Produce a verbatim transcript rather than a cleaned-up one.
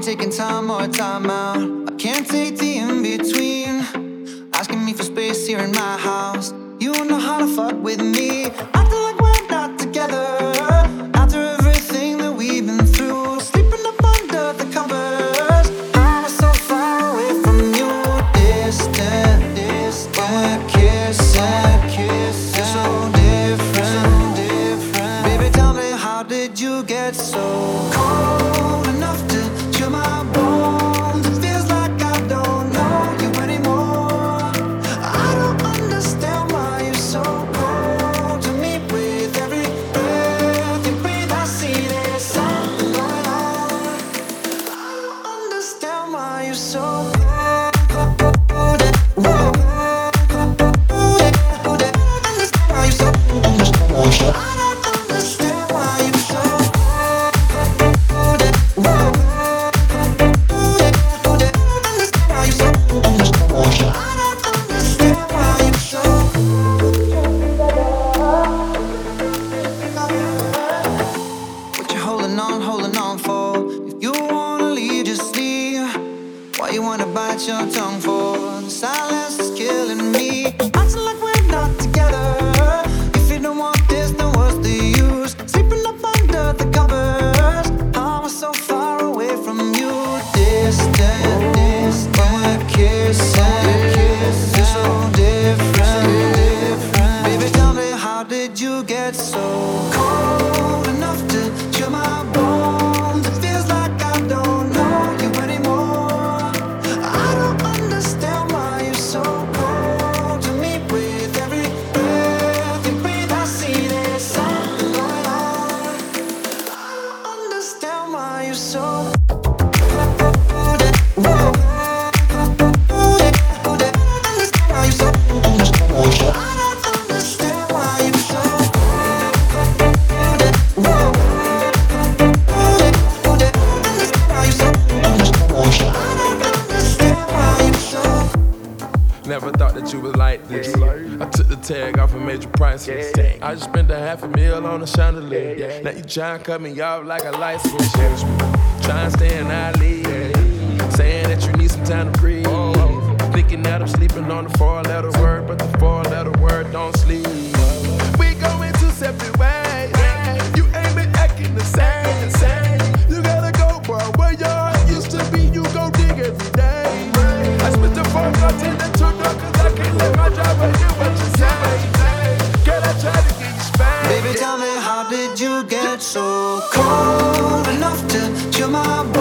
taking time or time out. I can't take the in-between. Asking me for space here in my house. You know how to fuck with me. Acting like we're not together. After everything that we've been through. Sleeping up under the covers. I'm so far away from you. Distant, distant. But we're kissing, kissing. You're so different, different. Baby, tell me, how did you get so cold enough to chill my bones? It feels like I don't know you anymore. I don't understand why you're so cold to me. With every breath you breathe, I see there's something going on. I don't understand why you're so cold. Holding on for. If you wanna leave, just leave. Why you wanna bite your tongue for? The silence is killing me. Acting like we're not together. If you don't want this, then what's the use? Sleeping up under the covers. I'm so far away from you. Distant, distant. But we're kissing, kissing. You're so different, different. Baby, tell me, how did you get so cold enough to chill my bones? It feels like I don't know you anymore. I don't understand why you're so cold to me. With every breath you breathe, I see there's something going on. I don't understand why you're so Never thought that you was like this. I took the tag off and made you priceless. I just spent a half a meal on a chandelier. Now you tryna cut me off like a light switch. Tryna stay in our league. Saying that you need some time to breathe. Thinking that I'm sleeping on the four-letter word, but the four-letter word don't sleep. We going two separate ways. You ain't been acting the same. You gotta go, boy. Where your heart used to be, you go dig every day. I spent the phone call till the two door, cause I can't let my driver hear what you say. Girl, I tried to get you spanked. Baby, tell me, how did you get so cold enough to chill my